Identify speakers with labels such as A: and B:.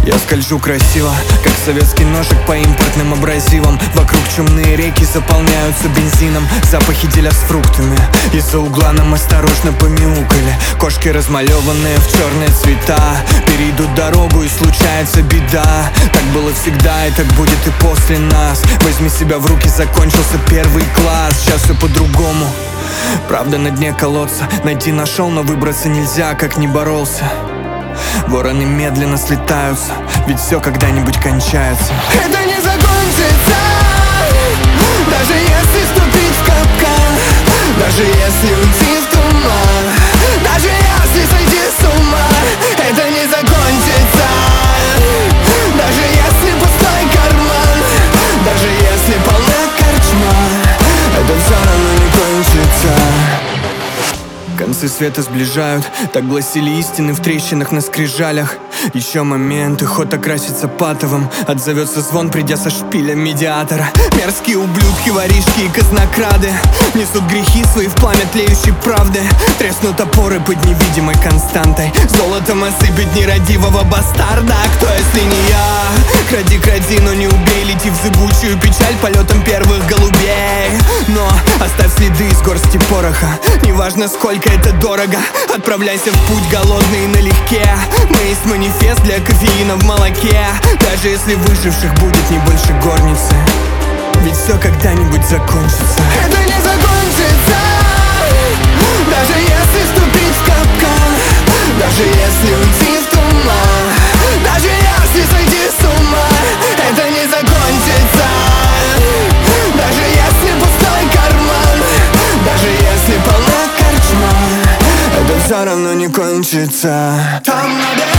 A: Я скольжу красиво, как советский ножик по импортным абразивам. Вокруг чумные реки заполняются бензином. Запахи деля с фруктами. Из-за угла нам осторожно помяукали. Кошки, размалеванные в черные цвета, перейдут дорогу и случается беда. Так было всегда и так будет и после нас. Возьми себя в руки, закончился первый класс. Сейчас все по-другому, правда на дне колодца. Найти нашел, но выбраться нельзя, как ни боролся. Вороны медленно слетаются, ведь все когда-нибудь кончается.
B: Это не закончится, даже если ступить в капкан, даже если уйти в туман, даже если сойти с ума. Это не закончится, даже если пустой карман, даже если полна корчма, это все равно не кончится.
A: Концы света сближают, так гласили истины в трещинах на скрижалях. Еще моменты, ход окрасится патовым, отзовется звон, придя со шпиля медиатора. Мерзкие ублюдки, воришки и казнокрады несут грехи свои в пламя тлеющей правды. Треснут опоры под невидимой константой, золотом осыпет нерадивого бастарда. Кто, если не я? Кради, кради, но не убей. Лети в зыбучую печаль полетом первых голубей. Но оставь следы из горсти пороха, неважно сколько это дорого. Отправляйся в путь голодный и налегке. Мы есть манифест для кофеина в молоке. Даже если выживших будет не больше горницы, ведь все когда-нибудь закончится.
B: Это не закончится, даже если ступить в капкан, даже если уйти в туман, даже если сойти с ума. Это не закончится, даже если пустой карман, даже если полна корчма, это все равно не кончится. Там на